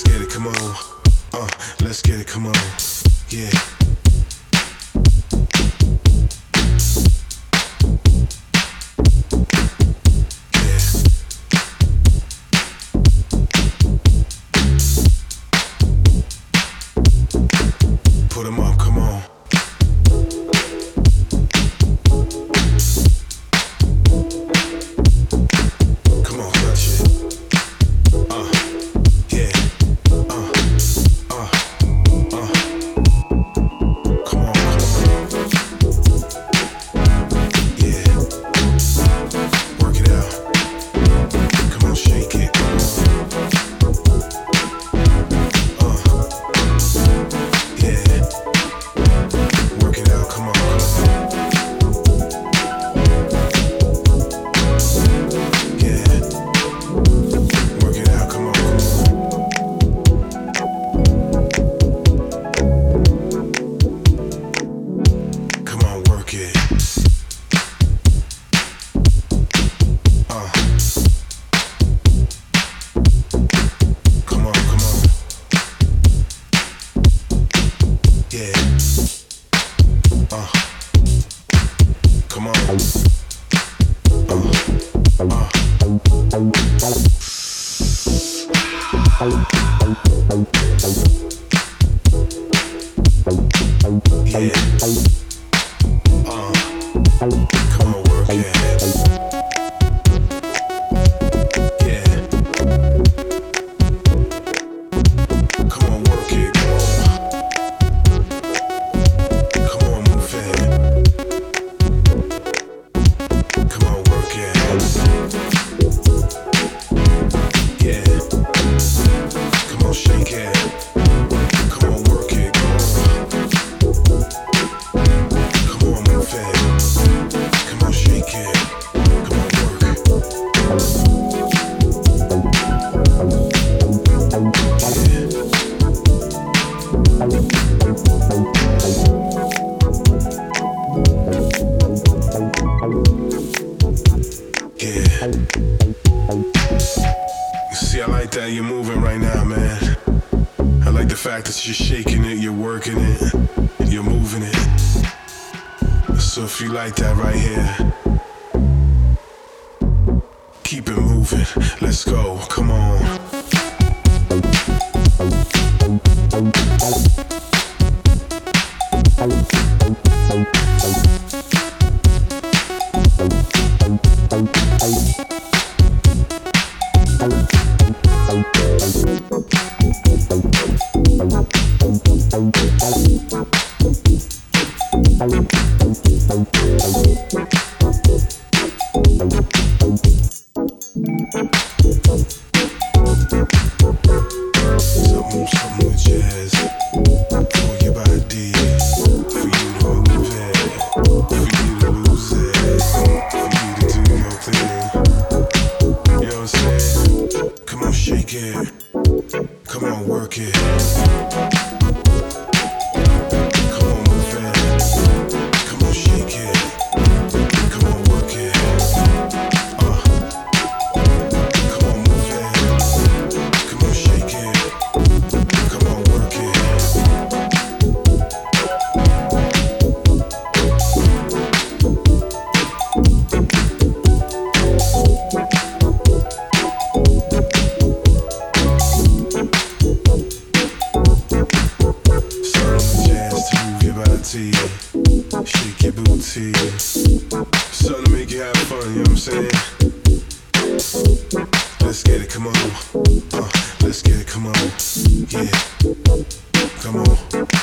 Let's get it, come on. Let's get it, come on. Yeah. Put 'em up, come on. Come on, touch it. Yeah. Come on, yeah. Work it out. Come on, shake it. Yeah. Work it out, come on. Yeah. Work it out, come on. Come on, work it. Come on, come on. Yeah. Come on. Yeah. Come on, work it. Yeah. Come on, work it. Come on, move it. Come on, work it. Yeah. Come on, shake it. Come on, work it. Come on, move it. Come on, shake it. Come on, work it. Yeah. You see, I like that you're moving right now, man. I like the fact that you're shaking it, you're working it, you're moving it. So if you like that right here, keep it moving. Let's go. Come on. Something with jazz for your body, for you to move it, for you to lose it, for you to do your thing. You know what I'm saying? Come on, shake it. Come on, work it. Come on, move it. Come on, shake it. Come on, work it. Come on, move it. Come on, shake it. Come on, work it. Certain jazz to move your body, shake your booty. Something to make you have fun, you know what I'm saying? Let's get it, come on. Let's get it, come on. Yeah, come on.